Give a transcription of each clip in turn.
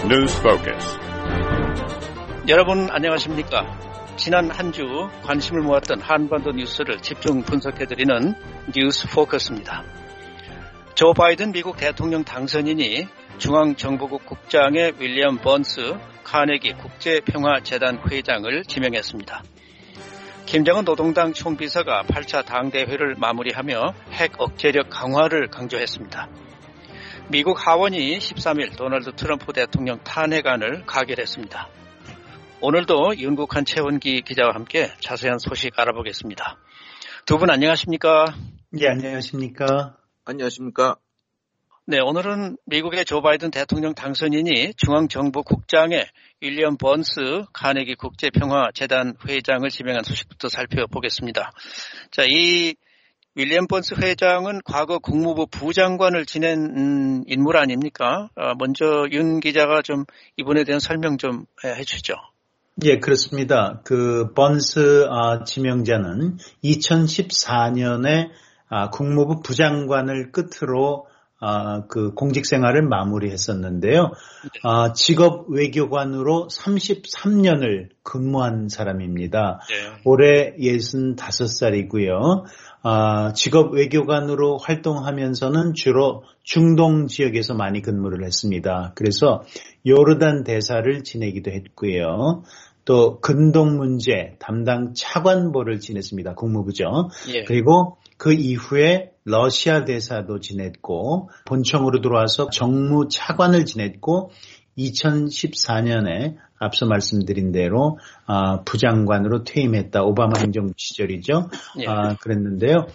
News Focus. 여러분 안녕하십니까? 지난 한 주 관심을 모았던 한반도 뉴스를 집중 분석해드리는 뉴스 포커스입니다. 조 바이든 미국 대통령 당선인이 중앙정보국 국장의 윌리엄 번스 카네기 국제평화재단 회장을 지명했습니다. 김정은 노동당 총비서가 8차 당대회를 마무리하며 핵 억제력 강화를 강조했습니다. 미국 하원이 13일 도널드 트럼프 대통령 탄핵안을 가결했습니다. 오늘도 윤국한 최원기 기자와 함께 자세한 소식 알아보겠습니다. 두 분 안녕하십니까? 네, 안녕하십니까? 안녕하십니까? 네, 오늘은 미국의 조 바이든 대통령 당선인이 중앙정보국장에 윌리엄 번스 카네기 국제평화재단 회장을 지명한 소식부터 살펴보겠습니다. 자, 이 윌리엄 번스 회장은 과거 국무부 부장관을 지낸 인물 아닙니까? 먼저 윤 기자가 좀 이분에 대한 설명 좀 해주시죠. 예, 그렇습니다. 그 번스 지명자는 2014년에 국무부 부장관을 끝으로 그 공직 생활을 마무리했었는데요. 직업 외교관으로 33년을 근무한 사람입니다. 네. 올해 65살이고요. 직업 외교관으로 활동하면서는 주로 중동 지역에서 많이 근무를 했습니다. 그래서 요르단 대사를 지내기도 했고요. 또 근동 문제 담당 차관보를 지냈습니다. 국무부죠. 예. 그리고 그 이후에 러시아 대사도 지냈고 본청으로 들어와서 정무 차관을 지냈고 2014년에 앞서 말씀드린 대로 부장관으로 퇴임했다. 오바마 행정부 시절이죠. 예. 그랬는데요.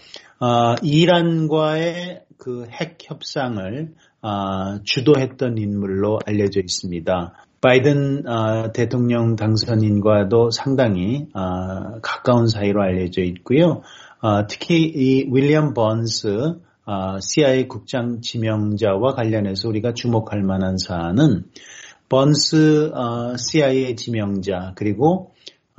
이란과의 그 핵 협상을 주도했던 인물로 알려져 있습니다. 바이든 대통령 당선인과도 상당히 가까운 사이로 알려져 있고요. 특히 이 윌리엄 번스 CIA 국장 지명자와 관련해서 우리가 주목할 만한 사안은 번스 CIA 지명자 그리고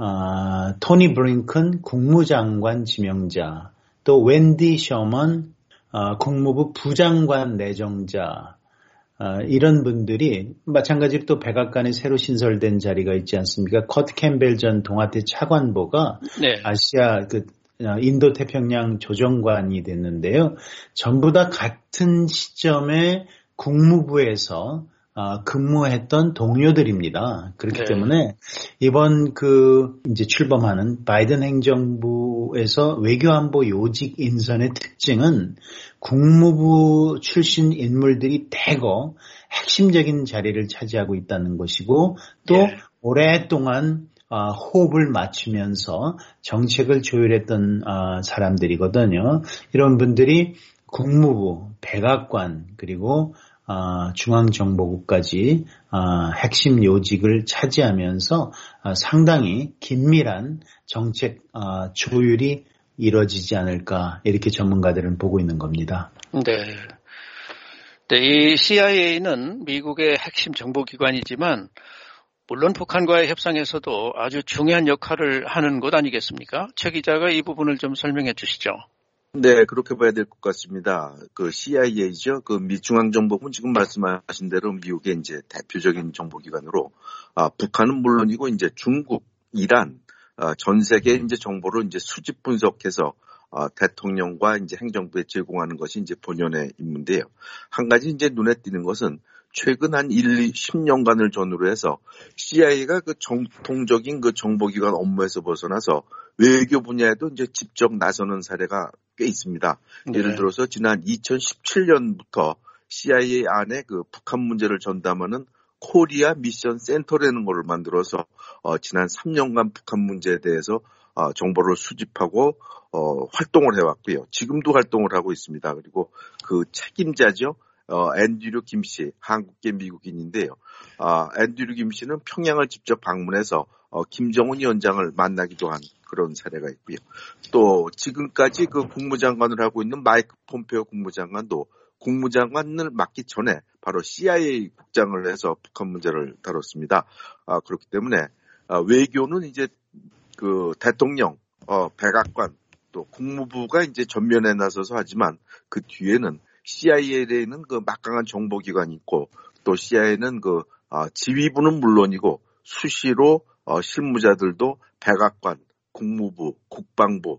토니 브링큰 국무장관 지명자 또 웬디 셔먼 국무부 부장관 내정자 이런 분들이 마찬가지로 또 백악관에 새로 신설된 자리가 있지 않습니까? 커트 캠벨 전 동아태 차관보가 네. 아시아 인도 태평양 조정관이 됐는데요. 전부 다 같은 시점에 국무부에서 근무했던 동료들입니다. 그렇기 네. 때문에 이번 이제 출범하는 바이든 행정부에서 외교안보 요직 인선의 특징은 국무부 출신 인물들이 대거 핵심적인 자리를 차지하고 있다는 것이고 또 네. 오랫동안 호흡을 맞추면서 정책을 조율했던 사람들이거든요. 이런 분들이 국무부, 백악관 그리고 중앙정보국까지 핵심 요직을 차지하면서 상당히 긴밀한 정책 조율이 이뤄지지 않을까 이렇게 전문가들은 보고 있는 겁니다. 네. 네, 이 CIA는 미국의 핵심 정보기관이지만 물론 북한과의 협상에서도 아주 중요한 역할을 하는 것 아니겠습니까? 최 기자가 이 부분을 좀 설명해 주시죠. 네, 그렇게 봐야 될 것 같습니다. 그 CIA죠. 그 미중앙정보국은 지금 말씀하신 대로 미국의 이제 대표적인 정보기관으로, 북한은 물론이고 이제 중국, 이란, 전 세계 이제 정보를 이제 수집 분석해서 대통령과 이제 행정부에 제공하는 것이 이제 본연의 임무인데요. 한 가지 이제 눈에 띄는 것은 최근 한 10년간을 전후로 해서 CIA가 그 정통적인 그 정보기관 업무에서 벗어나서 외교 분야에도 이제 직접 나서는 사례가 꽤 있습니다. 네. 예를 들어서 지난 2017년부터 CIA 안에 그 북한 문제를 전담하는 코리아 미션 센터라는 걸 만들어서 지난 3년간 북한 문제에 대해서 정보를 수집하고 활동을 해왔고요. 지금도 활동을 하고 있습니다. 그리고 그 책임자죠. 앤드류 김 씨, 한국계 미국인인데요. 앤드류 김 씨는 평양을 직접 방문해서 김정은 위원장을 만나기도 한 그런 사례가 있고요. 또 지금까지 그 국무장관을 하고 있는 마이크 폼페오 국무장관도 국무장관을 맡기 전에 바로 CIA 국장을 해서 북한 문제를 다뤘습니다. 그렇기 때문에 외교는 이제 그 대통령, 백악관 또 국무부가 이제 전면에 나서서 하지만 그 뒤에는 CIA에는 그 막강한 정보기관이 있고 또 CIA는 그 지휘부는 물론이고 수시로 실무자들도 백악관, 국무부, 국방부,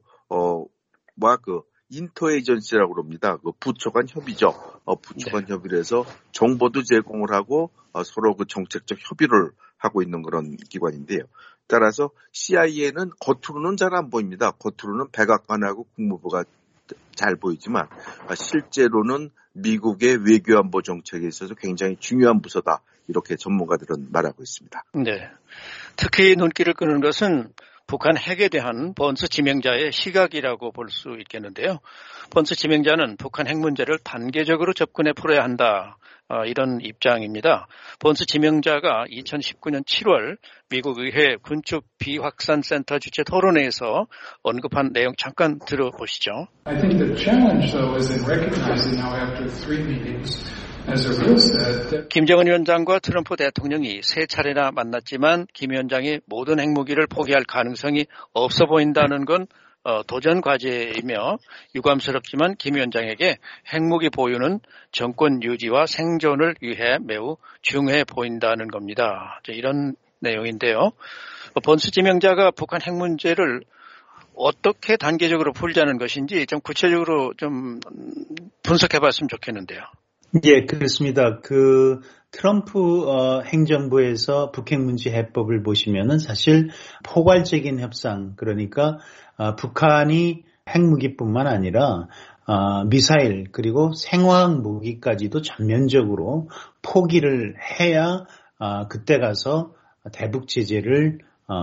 인터에이전시라고 그럽니다. 그 부처 간 협의죠. 부처 간 협의를 해서 정보도 제공을 하고 서로 그 정책적 협의를 하고 있는 그런 기관인데요. 따라서 CIA는 겉으로는 잘 안 보입니다. 겉으로는 백악관하고 국무부가 잘 보이지만 실제로는 미국의 외교안보 정책에 있어서 굉장히 중요한 부서다. 이렇게 전문가들은 말하고 있습니다. 네. 특히 눈길을 끄는 것은 북한 핵에 대한 번스 지명자의 시각이라고 볼 수 있겠는데요. 번스 지명자는 북한 핵 문제를 단계적으로 접근해 풀어야 한다. 이런 입장입니다. 번스 지명자가 2019년 7월 미국 의회 군축 비확산센터 주최 토론회에서 언급한 내용 잠깐 들어보시죠. I think the challenge, though, is in recognizing now after 3 meetings, as a real set, 김정은 위원장과 트럼프 대통령이 3차례나 만났지만 김 위원장이 모든 핵무기를 포기할 가능성이 없어 보인다는 건 도전 과제이며 유감스럽지만 김 위원장에게 핵무기 보유는 정권 유지와 생존을 위해 매우 중요해 보인다는 겁니다. 이런 내용인데요. 번스 지명자가 북한 핵 문제를 어떻게 단계적으로 풀자는 것인지 좀 구체적으로 좀 분석해 봤으면 좋겠는데요. 예, 그렇습니다. 트럼프 행정부에서 북핵 문제 해법을 보시면은 사실 포괄적인 협상, 그러니까 북한이 핵무기뿐만 아니라 미사일 그리고 생화학 무기까지도 전면적으로 포기를 해야 그때 가서 대북 제재를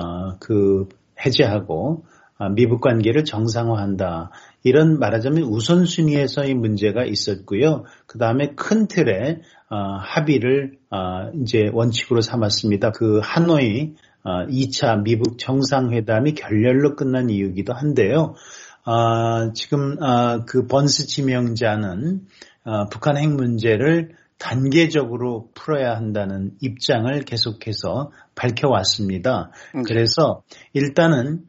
해제하고 미북 관계를 정상화한다. 이런 말하자면 우선순위에서의 문제가 있었고요. 그 다음에 큰 틀에 합의를 이제 원칙으로 삼았습니다. 그 하노이 2차 미북 정상회담이 결렬로 끝난 이유이기도 한데요. 지금 그 번스 지명자는 북한 핵 문제를 단계적으로 풀어야 한다는 입장을 계속해서 밝혀왔습니다. 그래서 일단은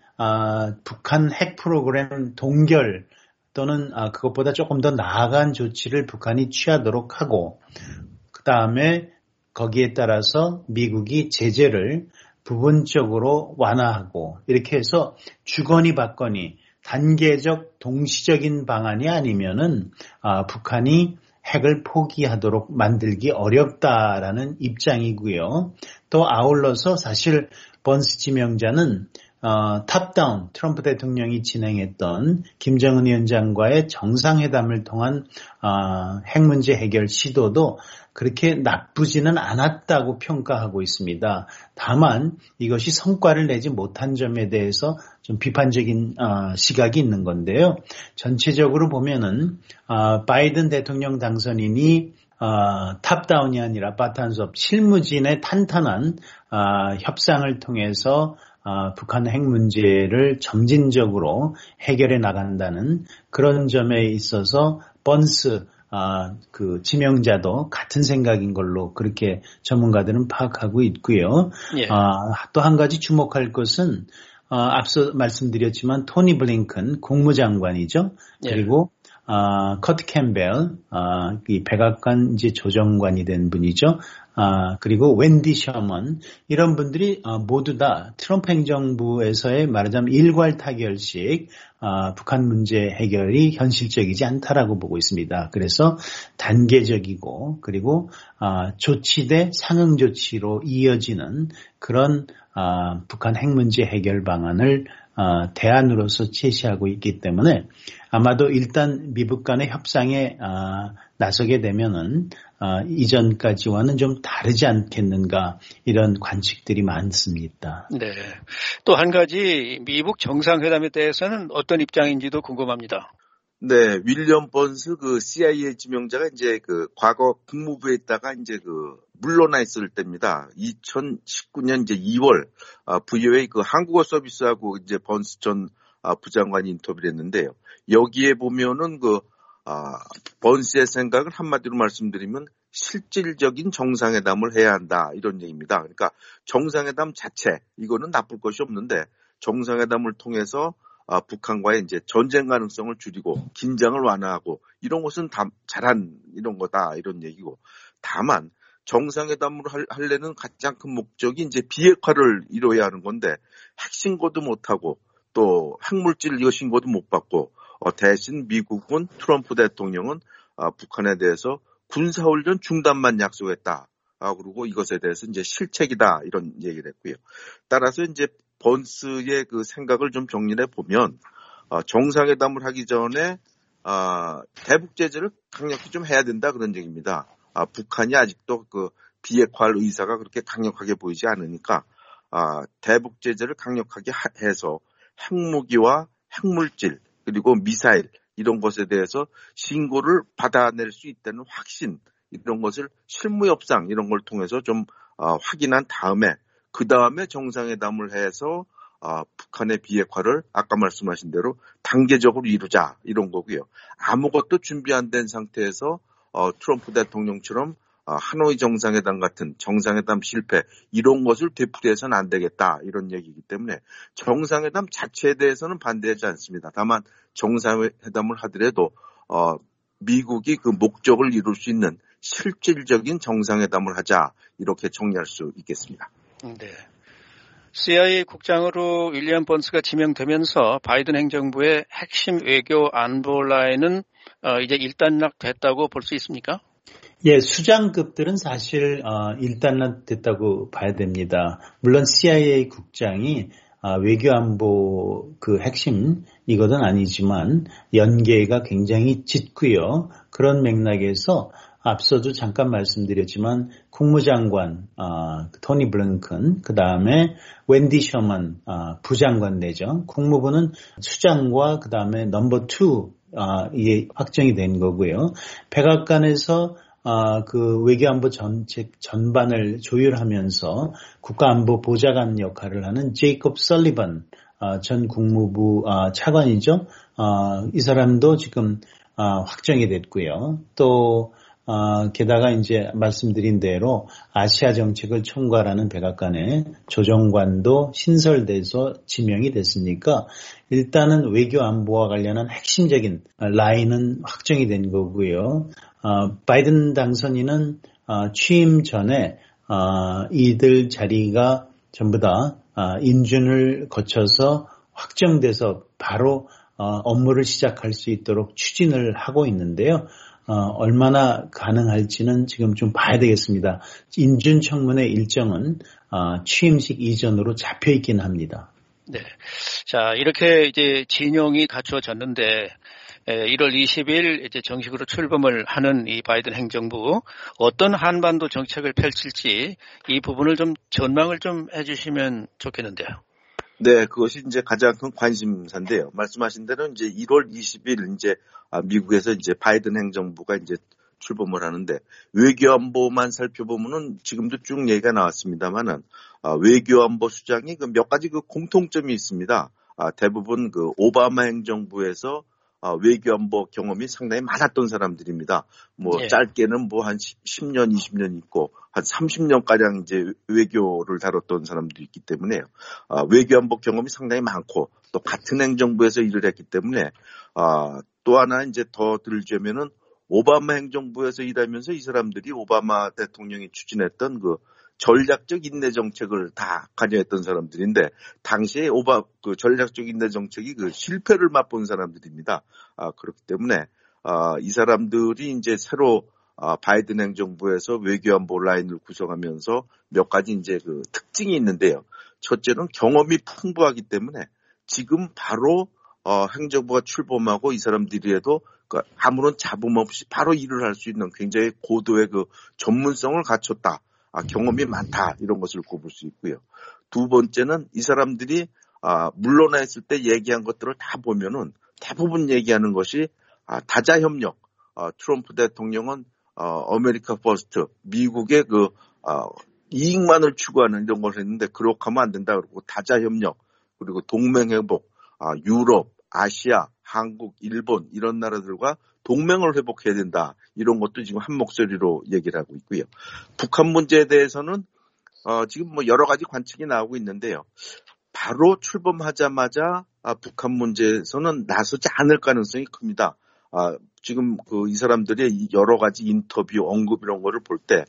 북한 핵 프로그램 동결 또는 그것보다 조금 더 나아간 조치를 북한이 취하도록 하고, 그 다음에 거기에 따라서 미국이 제재를 부분적으로 완화하고, 이렇게 해서 주거니 받거니 단계적 동시적인 방안이 아니면은 북한이 핵을 포기하도록 만들기 어렵다라는 입장이고요. 또 아울러서 사실 번스 지명자는 탑다운 트럼프 대통령이 진행했던 김정은 위원장과의 정상회담을 통한 핵 문제 해결 시도도 그렇게 나쁘지는 않았다고 평가하고 있습니다. 다만 이것이 성과를 내지 못한 점에 대해서 좀 비판적인 시각이 있는 건데요. 전체적으로 보면은 바이든 대통령 당선인이 탑다운이 아니라 바탄스업 실무진의 탄탄한 협상을 통해서 북한 핵 문제를 점진적으로 해결해 나간다는 그런 점에 있어서 번스 그 지명자도 같은 생각인 걸로 그렇게 전문가들은 파악하고 있고요. 예. 또 한 가지 주목할 것은 앞서 말씀드렸지만 토니 블링컨 국무장관이죠. 예. 그리고 커트 캠벨 이 백악관 이제 조정관이 된 분이죠. 그리고 웬디 셔먼 이런 분들이 모두 다 트럼프 행정부에서의 말하자면 일괄 타결식 북한 문제 해결이 현실적이지 않다라고 보고 있습니다. 그래서 단계적이고 그리고 조치 대 상응 조치로 이어지는 그런 북한 핵 문제 해결 방안을 대안으로서 제시하고 있기 때문에 아마도 일단 미북 간의 협상에 나서게 되면은 이전까지와는 좀 다르지 않겠는가 이런 관측들이 많습니다. 네. 또 한 가지 미북 정상회담에 대해서는 어떤 입장인지도 궁금합니다. 네, 윌리엄 번스 그 CIA 지명자가 이제 그 과거 국무부에 있다가 이제 그 물러나 있을 때입니다. 2019년 이제 2월 VOA 그 한국어 서비스하고 이제 번스 전 부장관이 인터뷰를 했는데요. 여기에 보면은 번스의 생각을 한마디로 말씀드리면 실질적인 정상회담을 해야 한다 이런 얘기입니다. 그러니까 정상회담 자체 이거는 나쁠 것이 없는데 정상회담을 통해서 북한과의 이제 전쟁 가능성을 줄이고 긴장을 완화하고 이런 것은 다 잘한 이런 거다 이런 얘기고 다만 정상회담을 하려는 가장 큰 목적이 이제 비핵화를 이루어야 하는 건데 핵신고도 못하고 또 핵물질 이거 신고도 못 받고 대신 미국은 트럼프 대통령은 북한에 대해서 군사훈련 중단만 약속했다. 그리고 이것에 대해서 이제 실책이다 이런 얘기를 했고요. 따라서 이제 번스의 그 생각을 좀 정리해 보면 정상회담을 하기 전에 대북 제재를 강력히 좀 해야 된다 그런 얘기입니다. 북한이 아직도 그 비핵화할 의사가 그렇게 강력하게 보이지 않으니까 대북 제재를 강력하게 해서 핵무기와 핵물질 그리고 미사일 이런 것에 대해서 신고를 받아낼 수 있다는 확신 이런 것을 실무 협상 이런 걸 통해서 좀 확인한 다음에 그 다음에 정상회담을 해서 북한의 비핵화를 아까 말씀하신 대로 단계적으로 이루자 이런 거고요. 아무것도 준비 안 된 상태에서 트럼프 대통령처럼 하노이 정상회담 같은 정상회담 실패 이런 것을 되풀이해서는 안 되겠다 이런 얘기이기 때문에 정상회담 자체에 대해서는 반대하지 않습니다. 다만 정상회담을 하더라도 미국이 그 목적을 이룰 수 있는 실질적인 정상회담을 하자 이렇게 정리할 수 있겠습니다. 네. CIA 국장으로 윌리엄 번스가 지명되면서 바이든 행정부의 핵심 외교 안보 라인은 이제 일단락됐다고 볼 수 있습니까? 예, 수장급들은 사실 일단락됐다고 봐야 됩니다. 물론 CIA 국장이 외교안보 그 핵심 이것은 아니지만 연계가 굉장히 짙고요. 그런 맥락에서 앞서도 잠깐 말씀드렸지만 국무장관 토니 블링컨 그다음에 웬디 셔먼 부장관 되죠. 국무부는 수장과 그다음에 넘버 2 이게 확정이 된 거고요. 백악관에서 그 외교안보 정책 전반을 조율하면서 국가안보 보좌관 역할을 하는 제이콥 설리번 전 국무부 차관이죠. 이 사람도 지금 확정이 됐고요. 또 게다가 이제 말씀드린 대로 아시아 정책을 총괄하는 백악관의 조정관도 신설돼서 지명이 됐으니까 일단은 외교 안보와 관련한 핵심적인 라인은 확정이 된 거고요. 바이든 당선인은 취임 전에 이들 자리가 전부 다 인준을 거쳐서 확정돼서 바로 업무를 시작할 수 있도록 추진을 하고 있는데요. 얼마나 가능할지는 지금 좀 봐야 되겠습니다. 인준 청문회 일정은 취임식 이전으로 잡혀 있긴 합니다. 네. 자, 이렇게 이제 진영이 갖추어졌는데 1월 20일 이제 정식으로 출범을 하는 이 바이든 행정부 어떤 한반도 정책을 펼칠지 이 부분을 좀 전망을 좀 해주시면 좋겠는데요. 네, 그것이 이제 가장 큰 관심사인데요. 말씀하신 대로 이제 1월 20일 이제 미국에서 이제 바이든 행정부가 이제 출범을 하는데 외교안보만 살펴보면은 지금도 쭉 얘기가 나왔습니다만은 외교안보 수장이 그 몇 가지 그 공통점이 있습니다. 대부분 그 오바마 행정부에서 외교안보 경험이 상당히 많았던 사람들입니다. 뭐 짧게는 뭐 한 10년, 20년 있고 한 30년가량 이제 외교를 다뤘던 사람도 있기 때문에요. 외교안보 경험이 상당히 많고 또 같은 행정부에서 일을 했기 때문에 또 하나 이제 더 들자면은 오바마 행정부에서 일하면서 이 사람들이 오바마 대통령이 추진했던 그 전략적 인내 정책을 다 관여했던 사람들인데 당시에 그 전략적 인내 정책이 그 실패를 맛본 사람들입니다. 그렇기 때문에 이 사람들이 이제 새로 바이든 행정부에서 외교안보 라인을 구성하면서 몇 가지 이제 그 특징이 있는데요. 첫째는 경험이 풍부하기 때문에 지금 바로 행정부가 출범하고 이 사람들이 해도 아무런 잡음 없이 바로 일을 할 수 있는 굉장히 고도의 그 전문성을 갖췄다. 경험이 많다. 이런 것을 꼽을 수 있고요. 두 번째는 이 사람들이 물러나 있을 때 얘기한 것들을 다 보면은 대부분 얘기하는 것이 다자협력. 트럼프 대통령은 아메리카 퍼스트, 미국의 그 이익만을 추구하는 이런 걸 했는데 그렇게 하면 안 된다. 그러고 다자협력, 그리고 동맹회복, 유럽, 아시아, 한국, 일본 이런 나라들과 동맹을 회복해야 된다. 이런 것도 지금 한 목소리로 얘기를 하고 있고요. 북한 문제에 대해서는 지금 뭐 여러 가지 관측이 나오고 있는데요. 바로 출범하자마자 북한 문제에서는 나서지 않을 가능성이 큽니다. 지금 이 사람들의 여러 가지 인터뷰, 언급 이런 거를 볼 때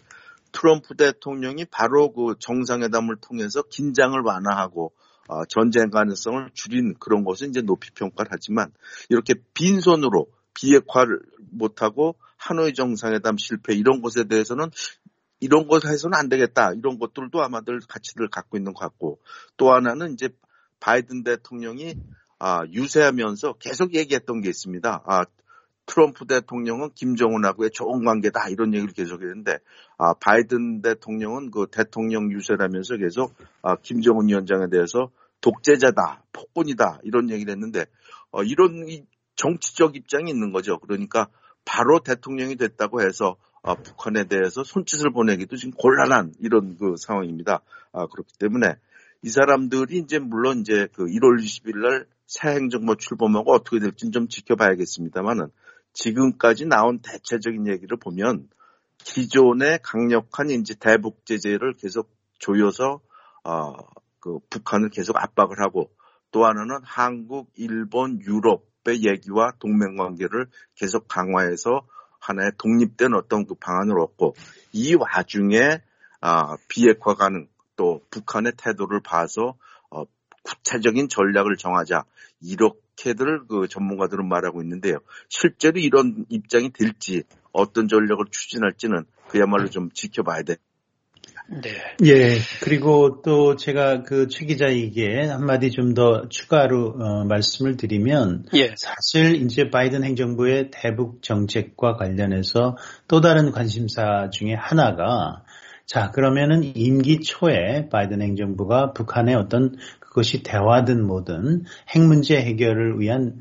트럼프 대통령이 바로 그 정상회담을 통해서 긴장을 완화하고 전쟁 가능성을 줄인 그런 것을 이제 높이 평가를 하지만 이렇게 빈손으로 비핵화를 못하고 하노이 정상회담 실패 이런 것에 대해서는 이런 것 해서는 안 되겠다. 이런 것들도 아마들 가치를 갖고 있는 것 같고 또 하나는 이제 바이든 대통령이 유세하면서 계속 얘기했던 게 있습니다. 트럼프 대통령은 김정은하고의 좋은 관계다 이런 얘기를 계속 했는데 바이든 대통령은 그 대통령 유세를 하면서 계속 김정은 위원장에 대해서 독재자다, 폭군이다 이런 얘기를 했는데 이런 정치적 입장이 있는 거죠. 그러니까 바로 대통령이 됐다고 해서 북한에 대해서 손짓을 보내기도 지금 곤란한 이런 그 상황입니다. 그렇기 때문에 이 사람들이 이제 물론 이제 그 1월 20일 날 새 행정부 출범하고 어떻게 될지는 좀 지켜봐야겠습니다만은 지금까지 나온 대체적인 얘기를 보면 기존의 강력한 이제 대북 제재를 계속 조여서 그 북한을 계속 압박을 하고 또 하나는 한국, 일본, 유럽의 얘기와 동맹 관계를 계속 강화해서 하나의 독립된 어떤 그 방안을 얻고 이 와중에 비핵화 가능 또 북한의 태도를 봐서 구체적인 전략을 정하자 이렇게들 그 전문가들은 말하고 있는데요. 실제로 이런 입장이 될지 어떤 전략을 추진할지는 그야말로 좀 지켜봐야 돼. 네. 예. 그리고 또 제가 그 최 기자에게 한마디 좀 더 추가로 말씀을 드리면 예. 사실 이제 바이든 행정부의 대북 정책과 관련해서 또 다른 관심사 중에 하나가 자, 그러면은 임기 초에 바이든 행정부가 북한의 어떤 그것이 대화든 뭐든 핵 문제 해결을 위한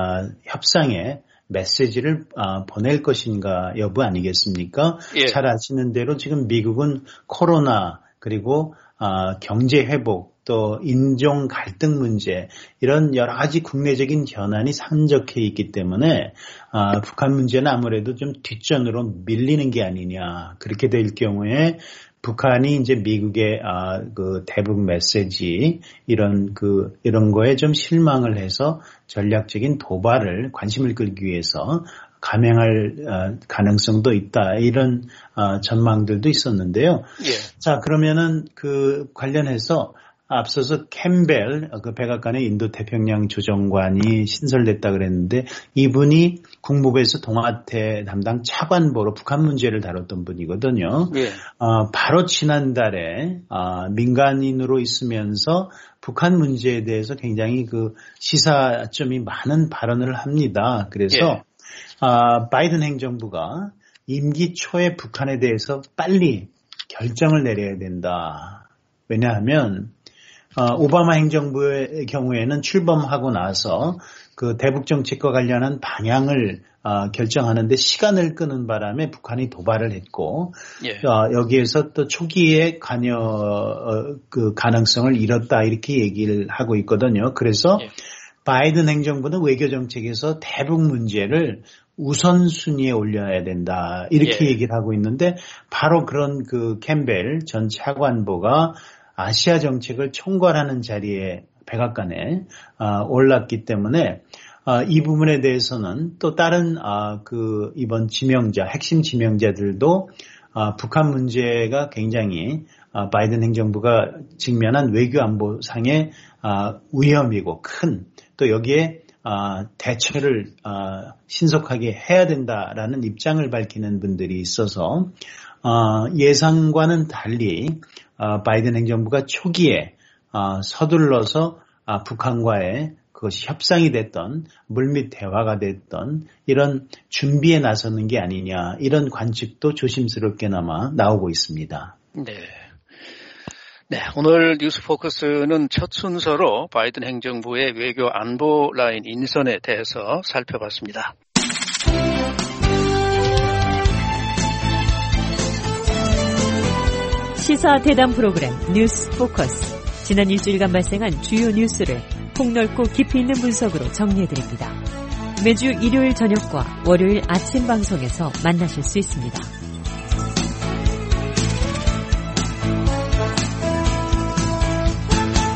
협상의 메시지를 보낼 것인가 여부 아니겠습니까? 예. 잘 아시는 대로 지금 미국은 코로나 그리고 경제 회복 또 인종 갈등 문제 이런 여러 가지 국내적인 현안이 산적해 있기 때문에 북한 문제는 아무래도 좀 뒷전으로 밀리는 게 아니냐. 그렇게 될 경우에 북한이 이제 미국의 그 대북 메시지 이런 거에 좀 실망을 해서 전략적인 도발을 관심을 끌기 위해서 감행할 가능성도 있다. 이런 전망들도 있었는데요. 예. 자, 그러면은 그 관련해서 앞서서 캠벨 그 백악관의 인도 태평양 조정관이 신설됐다 그랬는데 이분이 국무부에서 동아태 담당 차관보로 북한 문제를 다뤘던 분이거든요. 예. 바로 지난달에 민간인으로 있으면서 북한 문제에 대해서 굉장히 그 시사점이 많은 발언을 합니다. 그래서 예. 바이든 행정부가 임기 초에 북한에 대해서 빨리 결정을 내려야 된다. 왜냐하면 오바마 행정부의 경우에는 출범하고 나서 그 대북 정책과 관련한 방향을 결정하는데 시간을 끄는 바람에 북한이 도발을 했고 예. 여기에서 또 초기에 관여 그 가능성을 잃었다 이렇게 얘기를 하고 있거든요. 그래서 예. 바이든 행정부는 외교 정책에서 대북 문제를 우선순위에 올려야 된다 이렇게 예. 얘기를 하고 있는데 바로 그런 그 캠벨 전 차관보가 아시아 정책을 총괄하는 자리에 백악관에 올랐기 때문에 이 부분에 대해서는 또 다른 그 이번 지명자 핵심 지명자들도 북한 문제가 굉장히 바이든 행정부가 직면한 외교 안보상의 위험이고 큰 또 여기에 대처를 신속하게 해야 된다라는 입장을 밝히는 분들이 있어서 예상과는 달리 바이든 행정부가 초기에 서둘러서 북한과의 그것이 협상이 됐던 물밑 대화가 됐던 이런 준비에 나서는 게 아니냐 이런 관측도 조심스럽게나마 나오고 있습니다. 네. 네, 오늘 뉴스포커스는 첫 순서로 바이든 행정부의 외교 안보 라인 인선에 대해서 살펴봤습니다. 시사 대담 프로그램 뉴스 포커스. 지난 일주일간 발생한 주요 뉴스를 폭넓고 깊이 있는 분석으로 정리해드립니다. 매주 일요일 저녁과 월요일 아침 방송에서 만나실 수 있습니다.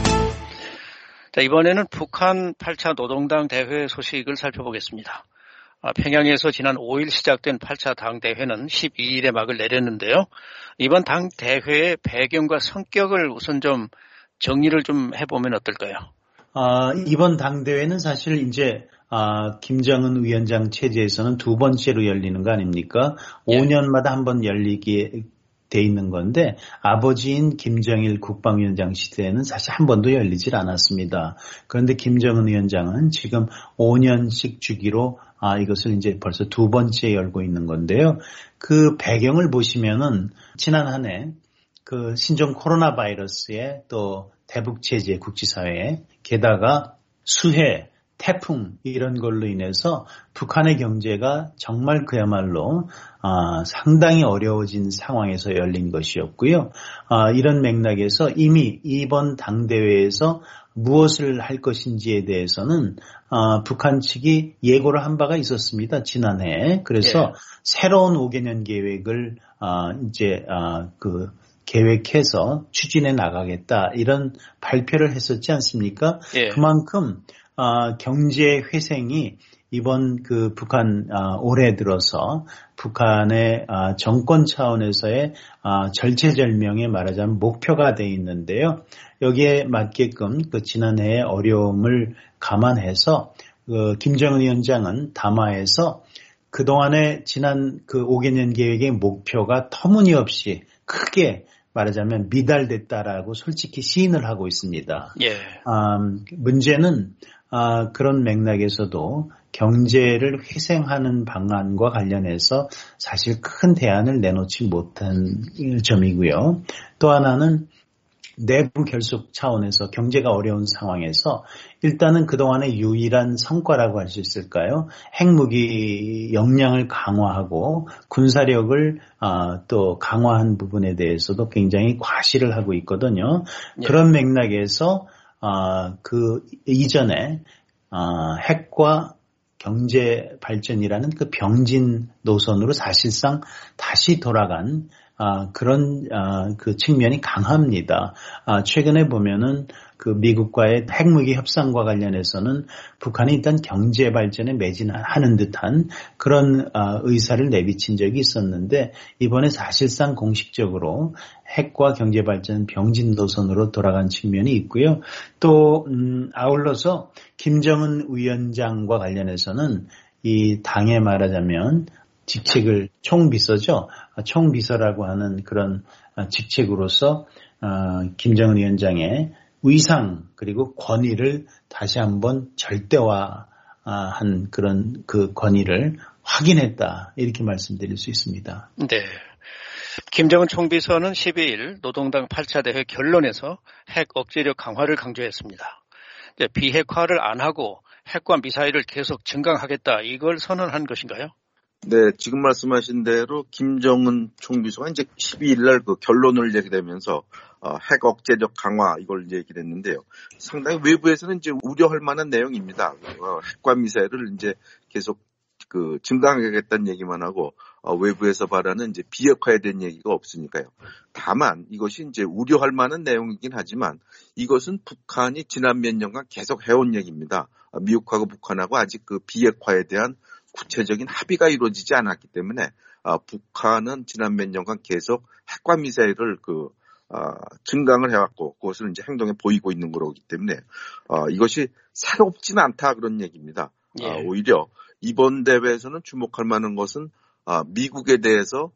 자, 이번에는 북한 8차 노동당 대회 소식을 살펴보겠습니다. 평양에서 지난 5일 시작된 8차 당대회는 12일에 막을 내렸는데요. 이번 당대회의 배경과 성격을 우선 좀 정리를 좀 해보면 어떨까요? 이번 당대회는 사실 이제 김정은 위원장 체제에서는 두 번째로 열리는 거 아닙니까? 예. 5년마다 한 번 열리게 돼 있는 건데 아버지인 김정일 국방위원장 시대에는 사실 한 번도 열리질 않았습니다. 그런데 김정은 위원장은 지금 5년씩 주기로 이것을 이제 벌써 두 번째 열고 있는 건데요. 그 배경을 보시면은 지난 한 해 그 신종 코로나 바이러스에 또 대북 체제 국제사회에 게다가 수해 태풍 이런 걸로 인해서 북한의 경제가 정말 그야말로 상당히 어려워진 상황에서 열린 것이었고요. 이런 맥락에서 이미 이번 당대회에서 무엇을 할 것인지에 대해서는 북한 측이 예고를 한 바가 있었습니다. 지난해. 그래서 새로운 5개년 계획을 이제 계획해서 추진해 나가겠다 이런 발표를 했었지 않습니까? 예. 그만큼 경제 회생이 이번 그 북한 올해 들어서 북한의 정권 차원에서의 절체절명의 말하자면 목표가 돼 있는데요. 여기에 맞게끔 그 지난해의 어려움을 감안해서 김정은 위원장은 담화에서 그동안의 지난 그 5개년 계획의 목표가 터무니없이 크게 말하자면 미달됐다라고 솔직히 시인을 하고 있습니다. 예. 문제는 그런 맥락에서도 경제를 회생하는 방안과 관련해서 사실 큰 대안을 내놓지 못한 점이고요. 또 하나는 내부 결속 차원에서 경제가 어려운 상황에서 일단은 그동안의 유일한 성과라고 할 수 있을까요? 핵무기 역량을 강화하고 군사력을 또 강화한 부분에 대해서도 굉장히 과시를 하고 있거든요. 예. 그런 맥락에서 그 이전에 핵과 경제 발전이라는 그 병진 노선으로 사실상 다시 돌아간 그런 그 측면이 강합니다. 최근에 보면은 그 미국과의 핵무기 협상과 관련해서는 북한이 일단 경제 발전에 매진하는 듯한 그런 의사를 내비친 적이 있었는데 이번에 사실상 공식적으로 핵과 경제 발전 병진 노선으로 돌아간 측면이 있고요. 또 아울러서 김정은 위원장과 관련해서는 이 당에 말하자면 직책을 총비서죠. 총비서라고 하는 그런 직책으로서 김정은 위원장의 위상 그리고 권위를 다시 한번 절대화한 그런 그 권위를 확인했다. 이렇게 말씀드릴 수 있습니다. 네. 김정은 총비서는 12일 노동당 8차 대회 결론에서 핵 억제력 강화를 강조했습니다. 비핵화를 안 하고 핵과 미사일을 계속 증강하겠다. 이걸 선언한 것인가요? 네, 지금 말씀하신 대로 김정은 총비서가 이제 12일 날 그 결론을 얘기하면서 핵 억제력 강화 이걸 얘기를 했는데요. 상당히 외부에서는 이제 우려할 만한 내용입니다. 핵과 미사일을 이제 계속 그 증강하겠다는 얘기만 하고 외부에서 바라는 이제 비핵화에 대한 얘기가 없으니까요. 다만 이것이 이제 우려할 만한 내용이긴 하지만 이것은 북한이 지난 몇 년간 계속 해온 얘기입니다. 미국하고 북한하고 아직 그 비핵화에 대한 구체적인 합의가 이루어지지 않았기 때문에 북한은 지난 몇 년간 계속 핵과 미사일을 증강을 해왔고 그것을 이제 행동에 보이고 있는 거기 때문에 이것이 새롭지는 않다 그런 얘기입니다. 예. 오히려 이번 대회에서는 주목할 만한 것은 미국에 대해서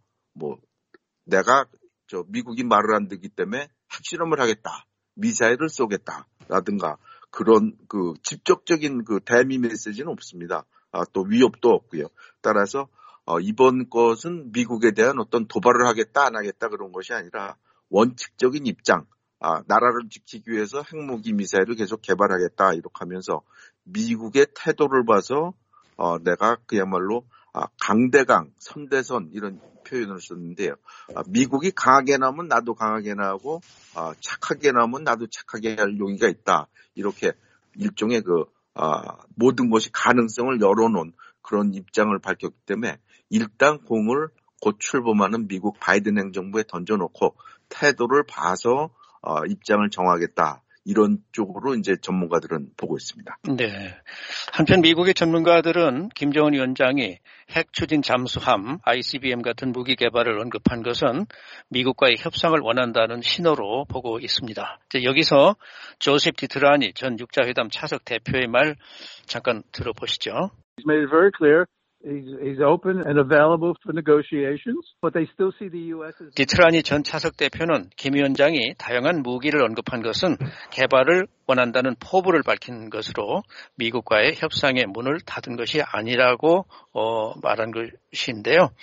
내가 미국이 말을 안 듣기 때문에 핵실험을 하겠다, 미사일을 쏘겠다라든가 그런 그 직접적인 그 대미 메시지는 없습니다. 또 위협도 없고요. 따라서 이번 것은 미국에 대한 어떤 도발을 하겠다 안 하겠다 그런 것이 아니라 원칙적인 입장, 나라를 지키기 위해서 핵무기 미사일을 계속 개발하겠다 이렇게 하면서 미국의 태도를 봐서 내가 그야말로 강대강, 선대선 이런 표현을 썼는데요. 미국이 강하게 나오면 나도 강하게 나오고 착하게 나오면 나도 착하게 할 용의가 있다. 이렇게 일종의 모든 것이 가능성을 열어놓은 그런 입장을 밝혔기 때문에 일단 공을 곧 출범하는 미국 바이든 행정부에 던져놓고 태도를 봐서 입장을 정하겠다. 이런 쪽으로 이제 전문가들은 보고 있습니다. 네. 한편 미국의 전문가들은 김정은 위원장이 핵 추진 잠수함 ICBM 같은 무기 개발을 언급한 것은 미국과의 협상을 원한다는 신호로 보고 있습니다. 여기서 조셉 디트라니 전 육자회담 차석 대표의 말 잠깐 들어보시죠. He's made it very clear. He's open and available for negotiations, but they still see the U.S. as... 디트라니 전 차석 대표는 김 위원장이 다양한 무기를 언급한 것은 개발을 원한다는 포부를 밝힌 것으로 미국과의 협상의 문을 닫은 것이 아니라고 말한 것인데요.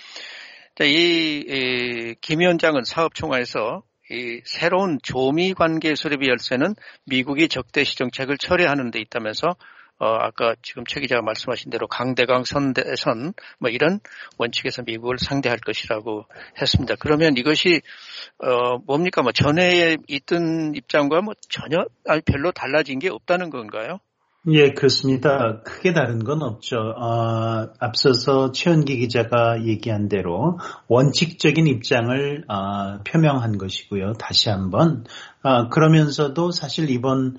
이 김 위원장은 사업총화에서 이 새로운 조미 관계 수립의 열쇠는 미국이 적대시 정책을 철회하는 데 있다면서 아까 지금 최 기자가 말씀하신 대로 강대강 선대선 뭐 이런 원칙에서 미국을 상대할 것이라고 했습니다. 그러면 이것이 뭡니까? 뭐 전에 있던 입장과 뭐 전혀 별로 달라진 게 없다는 건가요? 예, 그렇습니다. 크게 다른 건 없죠. 앞서서 최은기 기자가 얘기한 대로 원칙적인 입장을 표명한 것이고요. 다시 한번 그러면서도 사실 이번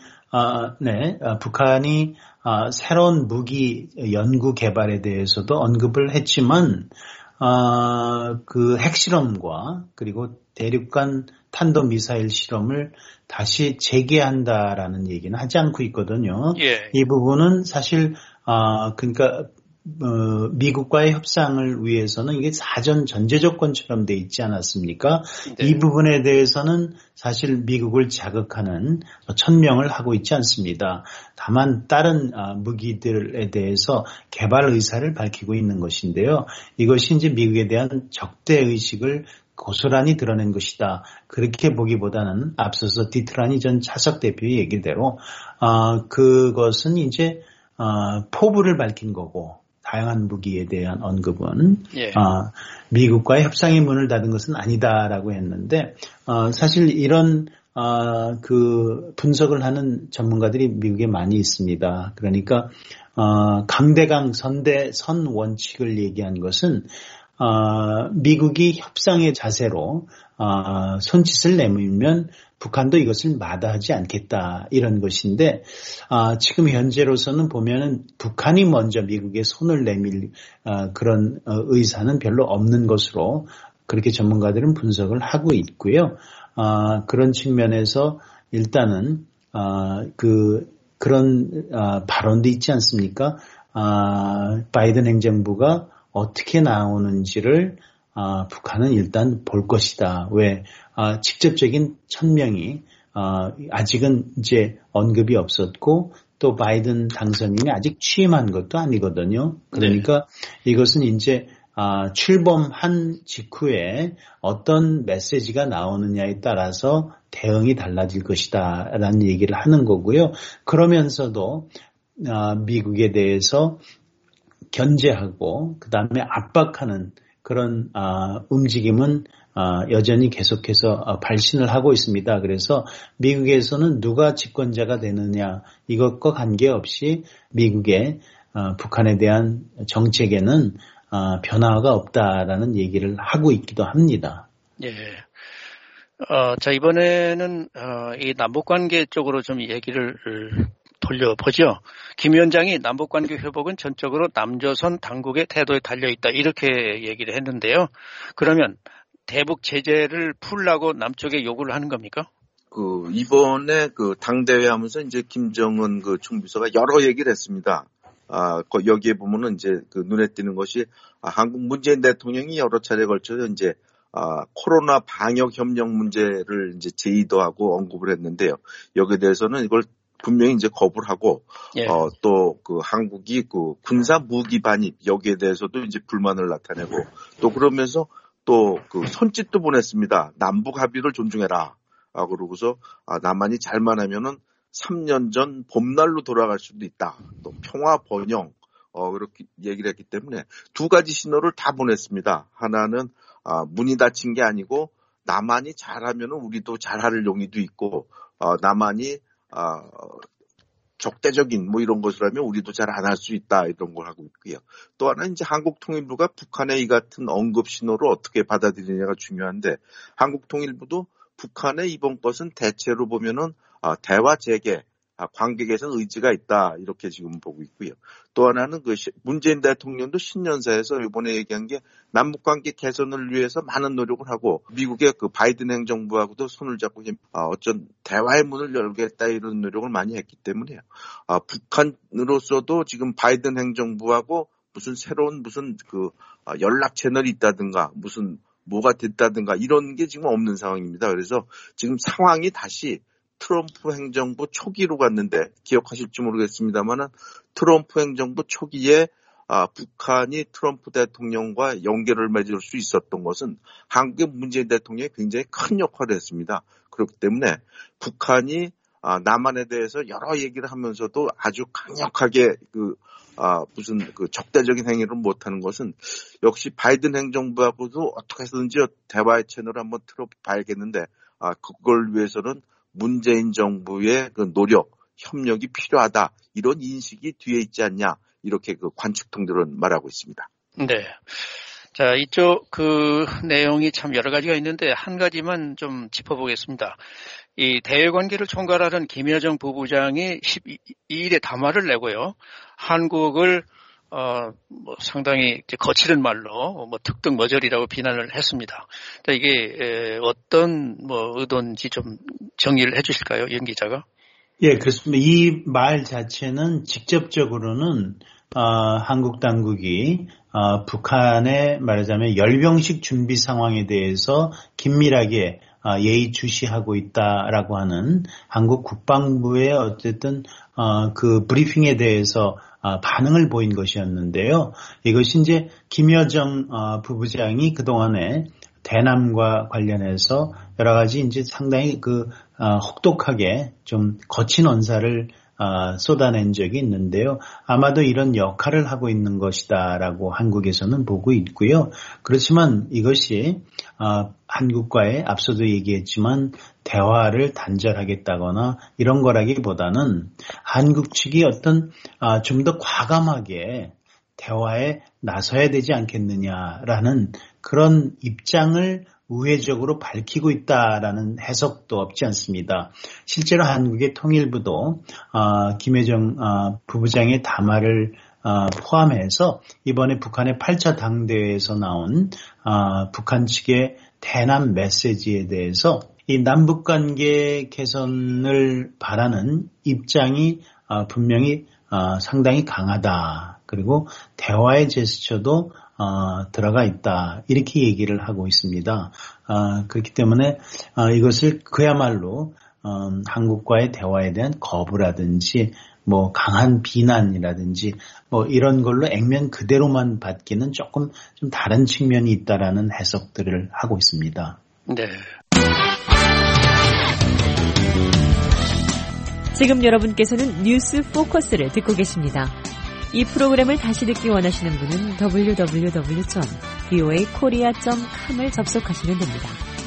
북한이 새로운 무기 연구 개발에 대해서도 언급을 했지만 그 핵실험과 그리고 대륙간 탄도미사일 실험을 다시 재개한다라는 얘기는 하지 않고 있거든요. 예. 이 부분은 사실 그러니까 미국과의 협상을 위해서는 이게 사전 전제 조건처럼 돼 있지 않았습니까? 네. 이 부분에 대해서는 사실 미국을 자극하는 천명을 하고 있지 않습니다. 다만 다른 무기들에 대해서 개발 의사를 밝히고 있는 것인데요. 이것이 이제 미국에 대한 적대 의식을 고스란히 드러낸 것이다. 그렇게 보기보다는 앞서서 디트라니 전 차석 대표의 얘기대로 그것은 이제 포부를 밝힌 거고 다양한 무기에 대한 언급은 예. 미국과의 협상의 문을 닫은 것은 아니다라고 했는데 사실 이런 그 분석을 하는 전문가들이 미국에 많이 있습니다. 그러니까 강대강 선대선 원칙을 얘기한 것은 미국이 협상의 자세로 손짓을 내밀면 북한도 이것을 마다하지 않겠다 이런 것인데 지금 현재로서는 보면은 북한이 먼저 미국에 손을 내밀 그런 의사는 별로 없는 것으로 그렇게 전문가들은 분석을 하고 있고요. 그런 측면에서 일단은 그런 발언도 있지 않습니까? 바이든 행정부가 어떻게 나오는지를 북한은 일단 볼 것이다. 왜 직접적인 천명이 아직은 이제 언급이 없었고 또 바이든 당선인이 아직 취임한 것도 아니거든요. 그러니까 이것은 이제 출범한 직후에 어떤 메시지가 나오느냐에 따라서 대응이 달라질 것이다 라는 얘기를 하는 거고요. 그러면서도 미국에 대해서 견제하고 그다음에 압박하는 그런 움직임은 여전히 계속해서 발신을 하고 있습니다. 그래서 미국에서는 누가 집권자가 되느냐 이것과 관계없이 미국의 북한에 대한 정책에는 변화가 없다라는 얘기를 하고 있기도 합니다. 예. 자, 이번에는 이 남북관계 쪽으로 좀 얘기를 돌려보죠. 김 위원장이 남북관계 회복은 전적으로 남조선 당국의 태도에 달려있다 이렇게 얘기를 했는데요. 그러면 대북 제재를 풀라고 남쪽에 요구를 하는 겁니까? 이번에 당대회 하면서 이제 김정은 총비서가 여러 얘기를 했습니다. 여기에 보면은 이제 눈에 띄는 것이 한국 문재인 대통령이 여러 차례 걸쳐서 이제 코로나 방역 협력 문제를 이제 제의도 언급을 했는데요. 여기에 대해서는 이걸 분명히 이제 거부를 하고, 예. 또 한국이 군사 무기 반입 여기에 대해서도 이제 불만을 나타내고 또 그러면서 또 손짓도 보냈습니다. 남북 합의를 존중해라. 그러고서 남한이 잘만 하면은 3년 전 봄날로 돌아갈 수도 있다. 또 평화 번영 그렇게 얘기를 했기 때문에 두 가지 신호를 다 보냈습니다. 하나는 문이 닫힌 게 아니고 남한이 잘하면은 우리도 잘할 용의도 있고 남한이 적대적인 이런 것을 하면 우리도 잘 안 할 수 있다 이런 걸 하고 있고요. 또 하나는 이제 한국통일부가 북한의 이 같은 언급 신호를 어떻게 받아들이느냐가 중요한데 한국통일부도 북한의 이번 것은 대체로 보면은 대화 재개, 관계 개선 의지가 있다 이렇게 지금 보고 있고요. 또 하나는 그 문재인 대통령도 신년사에서 이번에 얘기한 게 남북 관계 개선을 위해서 많은 노력을 하고 미국의 그 바이든 행정부하고도 손을 잡고 어쩐 대화의 문을 열겠다 이런 노력을 많이 했기 때문에요. 북한으로서도 지금 바이든 행정부하고 무슨 새로운 연락 채널이 있다든가 무슨 뭐가 됐다든가 이런 게 지금 없는 상황입니다. 그래서 지금 상황이 다시 트럼프 행정부 초기로 갔는데 기억하실지 모르겠습니다만은 트럼프 행정부 초기에 북한이 트럼프 대통령과 연결을 맺을 수 있었던 것은 한국의 문재인 대통령이 굉장히 큰 역할을 했습니다. 그렇기 때문에 북한이 남한에 대해서 여러 얘기를 하면서도 아주 강력하게 적대적인 행위를 못하는 것은 역시 바이든 행정부하고도 어떻게 해서든지 대화의 채널을 한번 틀어봐야겠는데 그걸 위해서는 문재인 정부의 그 노력, 협력이 필요하다. 이런 인식이 뒤에 있지 않냐. 이렇게 그 관측통들은 말하고 있습니다. 네. 자, 이쪽 내용이 참 여러 가지가 있는데 한 가지만 좀 짚어보겠습니다. 이 대외관계를 총괄하는 김여정 부부장이 12일에 담화를 내고요. 한국을 상당히 이제 거칠은 말로 특등머저리라고 비난을 했습니다. 이게 어떤 의도인지 좀 정리를 해주실까요, 연 기자가? 예, 그렇습니다. 이 말 자체는 직접적으로는 한국 당국이 북한의 말하자면 열병식 준비 상황에 대해서 긴밀하게 예의주시하고 있다라고 하는 한국 국방부의 어쨌든 그 브리핑에 대해서 반응을 보인 것이었는데요. 이것이 이제 김여정 부부장이 그동안에 대남과 관련해서 여러 가지 이제 상당히 혹독하게 좀 거친 언사를 쏟아낸 적이 있는데요. 아마도 이런 역할을 하고 있는 것이다라고 한국에서는 보고 있고요. 그렇지만 이것이 한국과의 앞서도 얘기했지만 대화를 단절하겠다거나 이런 거라기보다는 한국 측이 어떤 좀 더 과감하게 대화에 나서야 되지 않겠느냐라는 그런 입장을 우회적으로 밝히고 있다라는 해석도 없지 않습니다. 실제로 한국의 통일부도 김여정 부부장의 담화를 포함해서 이번에 북한의 8차 당대회에서 나온 북한 측의 대남 메시지에 대해서 이 남북관계 개선을 바라는 입장이 분명히 상당히 강하다. 그리고 대화의 제스처도 들어가 있다. 이렇게 얘기를 하고 있습니다. 그렇기 때문에 이것을 그야말로 한국과의 대화에 대한 거부라든지 강한 비난이라든지 이런 걸로 액면 그대로만 받기는 조금 좀 다른 측면이 있다라는 해석들을 하고 있습니다. 네. 지금 여러분께서는 뉴스 포커스를 듣고 계십니다. 이 프로그램을 다시 듣기 원하시는 분은 www.voakorea.com을 접속하시면 됩니다.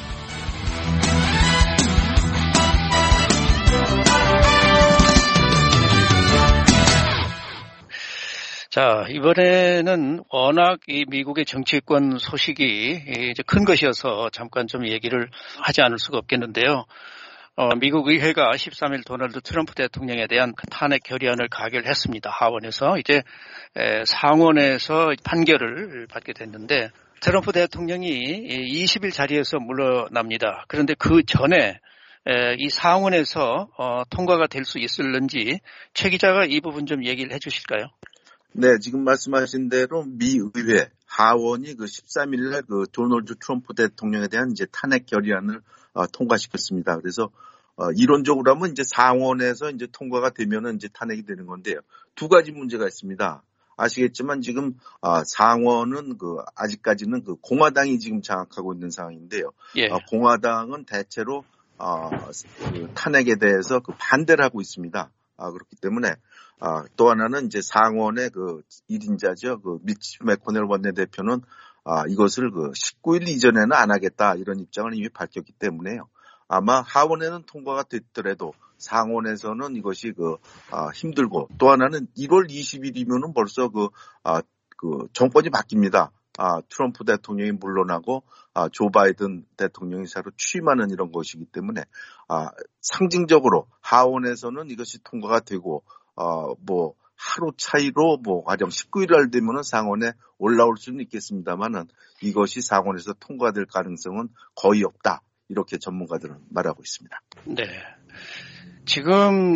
자, 이번에는 워낙 이 미국의 정치권 소식이 이제 큰 것이어서 잠깐 좀 얘기를 하지 않을 수가 없겠는데요. 미국 의회가 13일 도널드 트럼프 대통령에 대한 탄핵 결의안을 가결했습니다. 하원에서 이제 상원에서 판결을 받게 됐는데 트럼프 대통령이 20일 자리에서 물러납니다. 그런데 그 전에 이 상원에서 통과가 될 수 있을는지 최 기자가 이 부분 좀 얘기를 해 주실까요? 네, 지금 말씀하신 대로 미 의회 하원이 13일날 도널드 트럼프 대통령에 대한 이제 탄핵 결의안을 통과시켰습니다. 그래서 이론적으로 하면 이제 상원에서 이제 통과가 되면은 이제 탄핵이 되는 건데요. 두 가지 문제가 있습니다. 아시겠지만 지금 상원은 아직까지는 공화당이 지금 장악하고 있는 상황인데요. 예. 공화당은 대체로 탄핵에 대해서 반대를 하고 있습니다. 그렇기 때문에 또 하나는 이제 상원의 1인자죠. 미치 맥코넬 원내대표는 이것을 19일 이전에는 안 하겠다 이런 입장을 이미 밝혔기 때문에요. 아마 하원에는 통과가 됐더라도 상원에서는 이것이 힘들고 또 하나는 1월 20일이면은 벌써 정권이 바뀝니다. 트럼프 대통령이 물러나고 조 바이든 대통령이 새로 취임하는 이런 것이기 때문에 상징적으로 하원에서는 이것이 통과가 되고 뭐 하루 차이로 뭐 가령 19일 되면은 상원에 올라올 수는 있겠습니다만은 이것이 상원에서 통과될 가능성은 거의 없다. 이렇게 전문가들은 말하고 있습니다. 네. 지금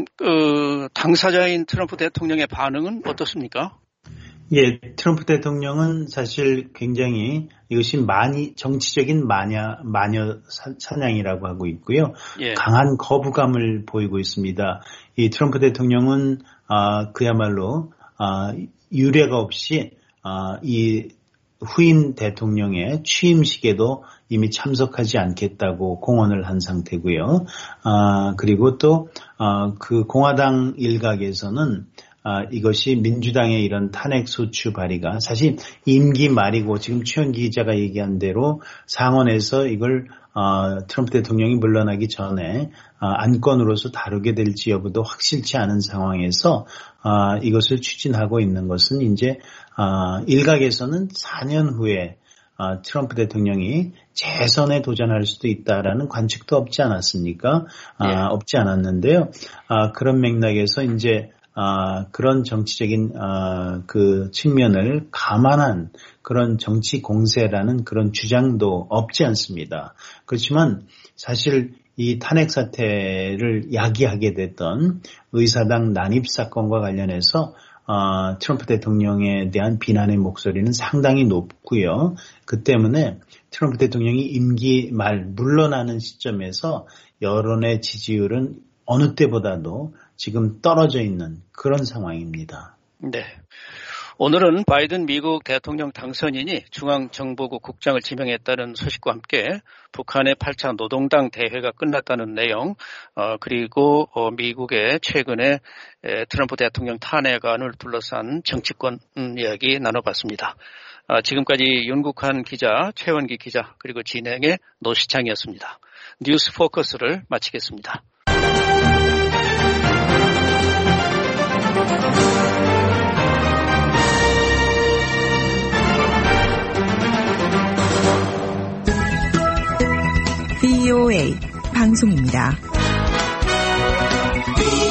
당사자인 트럼프 대통령의 반응은 어떻습니까? 예, 트럼프 대통령은 사실 굉장히 이것이 정치적인 마녀 사냥이라고 하고 있고요. 예. 강한 거부감을 보이고 있습니다. 이 트럼프 대통령은 그야말로 유례가 없이 이 후임 대통령의 취임식에도 이미 참석하지 않겠다고 공언을 한 상태고요. 그리고 또 그 공화당 일각에서는 이것이 민주당의 이런 탄핵 소추 발의가 사실 임기 말이고 지금 최원기 기자가 얘기한 대로 상원에서 이걸 트럼프 대통령이 물러나기 전에 안건으로서 다루게 될지 여부도 확실치 않은 상황에서 이것을 추진하고 있는 것은 이제 일각에서는 4년 후에 트럼프 대통령이 재선에 도전할 수도 있다라는 관측도 없지 않았습니까? 없지 않았는데요. 그런 맥락에서 이제 그런 정치적인 그 측면을 감안한 그런 정치 공세라는 그런 주장도 없지 않습니다. 그렇지만 사실 이 탄핵 사태를 야기하게 됐던 의사당 난입 사건과 관련해서 트럼프 대통령에 대한 비난의 목소리는 상당히 높고요. 그 때문에 트럼프 대통령이 임기 말 물러나는 시점에서 여론의 지지율은 어느 때보다도 지금 떨어져 있는 그런 상황입니다. 네. 오늘은 바이든 미국 대통령 당선인이 중앙정보국 국장을 지명했다는 소식과 함께 북한의 8차 노동당 대회가 끝났다는 내용, 그리고 미국의 최근에 트럼프 대통령 탄핵안을 둘러싼 정치권 이야기 나눠봤습니다. 지금까지 윤국한 기자, 최원기 기자, 그리고 진행의 노시창이었습니다. 뉴스 포커스를 마치겠습니다. VOA 방송입니다.